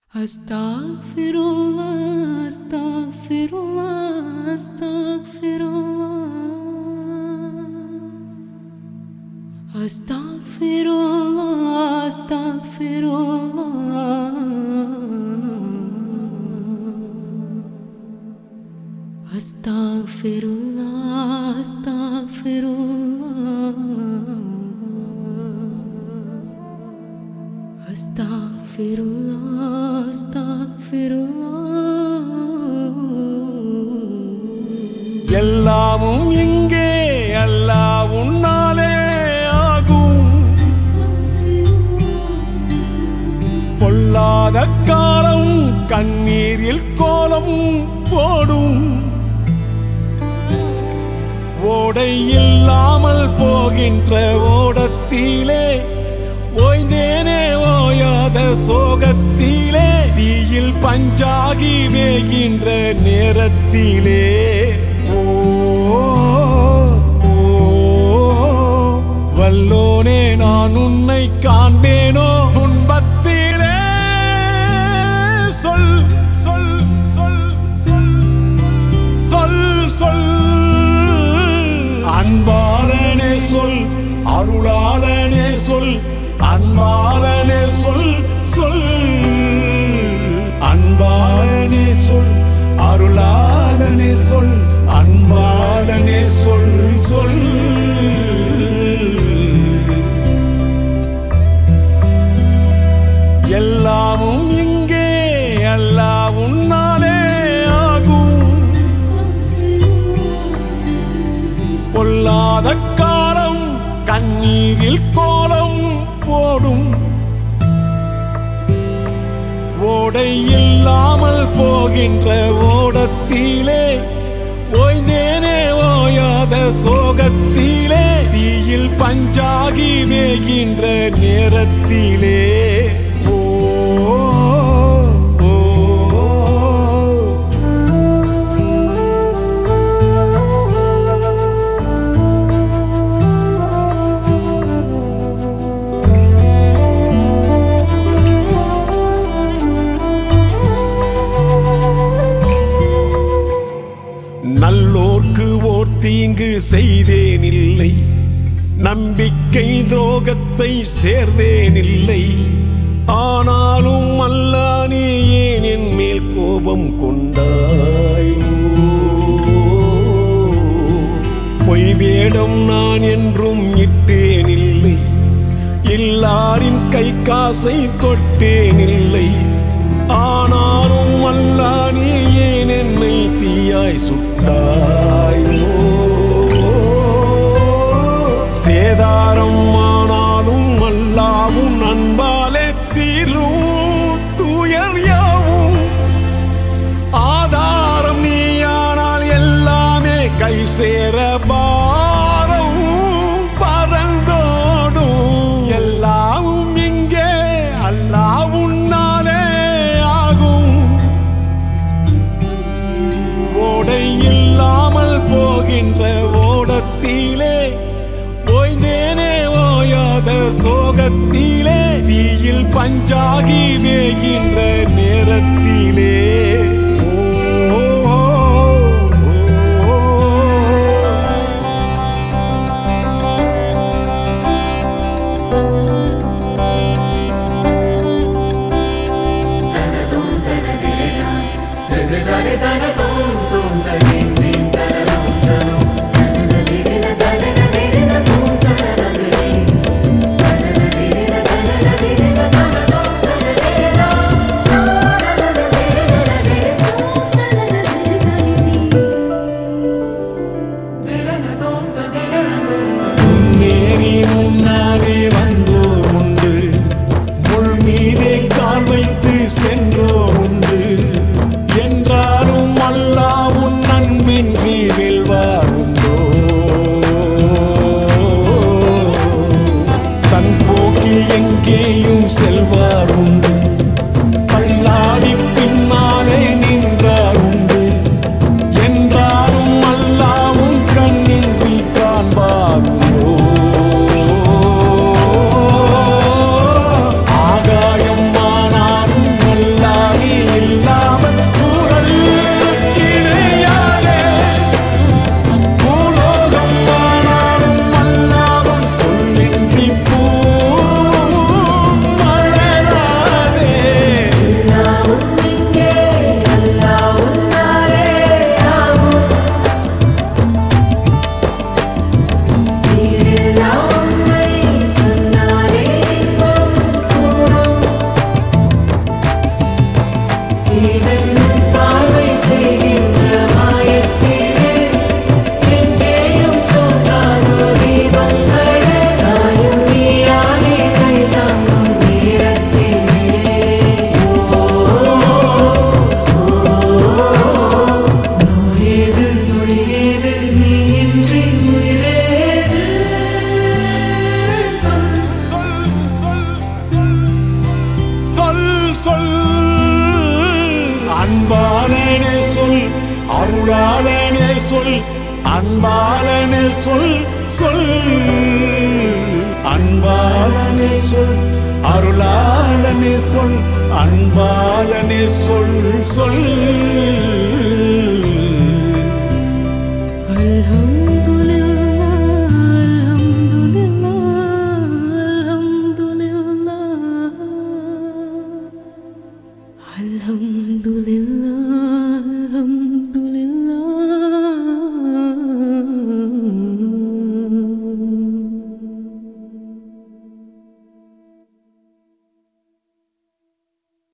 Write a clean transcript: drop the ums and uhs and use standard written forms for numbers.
Astaghfirullah, astaghfirullah, astaghfirullah. Astaghfirullah, astaghfirullah. Astaghfirullah, astaghfirullah. Astaghfirullah, astaghfirullah. எல்லாமும் இங்கே அல்லாஹ் உன்னாலே ஆகும். பொல்லாத காலம் கண்ணீரில் கோலம் போடும். ஓடை இல்லாமல் போகின்ற ஓடத்திலே ஓய்ந்தேனே ஓயாத சோகத்திலே தீயில் பஞ்சாகி வேகின்ற நேரத்திலே வல்லோனே நான் உன்னை காண்பேனோ துன்பத்திலே சொல் சொல் சொல் சொல் சொல் சொல் அன்பாளனே சொல் அருளாளனே சொல் அன்பாளனே சொல் சொல் அன்பாளனே சொல் அருளாளனே சொல் அன்பாளனே சொல் சொல் எல்லாமும் இங்கே அல்லாஹ் உன்னாலே ஆகும். பொல்லாத காலம் கண்ணீரில் கோலம் போடும். ஓடை இல்லாமல் போகின்ற ஓடத்திலே ஓய்ந்தேனே ஓயாத சோகத்திலே தீயில் பஞ்சாகி வேகின்ற நேரத்திலே நல்லோர்க்கு ஓர் தீங்கு செய்தேனில்லை, நம்பிக்கை துரோகத்தை சேர்ந்தேனில்லை. ஆனாலும் அல்லாஹ் நீ ஏன் என் மேல் கோபம் கொண்டாய்? பொய் வேடம் நான் என்றும் இட்டேனில்லை, எல்லாரின் கை காசை தொட்டேனில்லை. ஆனாலும் அல்லாஹ் நீ ஏன் என்னை தீயாய் சுட்டாயோ? சேதாரம் ஆனாலும் அல்லாஹ்வும் அன்பாலே தீரும் துயர் யாவும். ஆதாரம் நீயானால் எல்லாமே கை சேர பாரம் பறந்தோடும். எல்லாவும் இங்கே அல்லாஹ் உன்னாலே ஆகும். ஓடை இல்லாமல் போகின்ற ஓடத்திலே ஓய்ந்தேனே ஓயாத சோகத்திலே தீயில் பஞ்சாகி வேகின்ற நேரத்திலே நீரென்னும் பார்வை செய்கின்ற மாயத்திலே எங்கேயும் தோன்றாதோ தீபங்களே தாயும் நீயானே கை தாங்கும் நேரத்திலே நோயேது நொடியேது நீ இன்றி உயிரேது சொல் சொல் அன்பாலனே சொல் அருளாலனே சொல் அன்பாலனே சொல் அன்பாலனே சொல் அருளாலனே சொல் அன்பாலனே சொல்